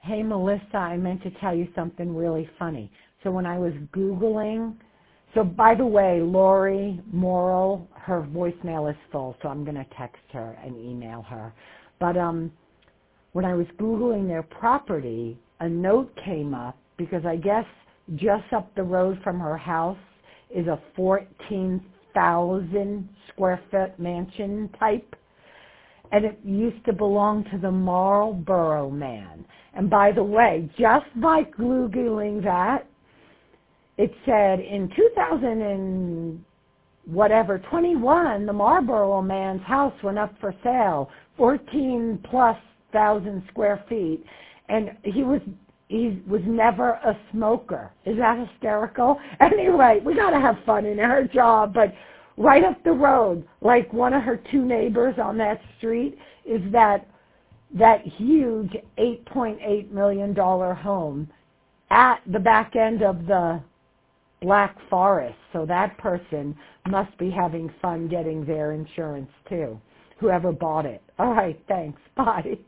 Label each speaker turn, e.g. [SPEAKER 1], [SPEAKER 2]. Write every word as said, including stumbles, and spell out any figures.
[SPEAKER 1] Hey, Melissa, I meant to tell you something really funny. So when I was Googling, so by the way, Lori Morrill, her voicemail is full, so I'm going to text her and email her. But um, when I was Googling their property, a note came up because I guess just up the road from her house is a fourteen thousand square foot mansion type. And it used to belong to the Marlboro Man. And by the way, just by Googling that, it said in two thousand and whatever, twenty-one, the Marlboro Man's house went up for sale, fourteen plus thousand square feet. And he was he was never a smoker. Is that hysterical? Anyway, we got to have fun in our job, but right up the road, like one of her two neighbors on that street, is that that huge eight point eight million dollars home at the back end of the Black Forest. So that person must be having fun getting their insurance too, whoever bought it. All right, thanks. Bye.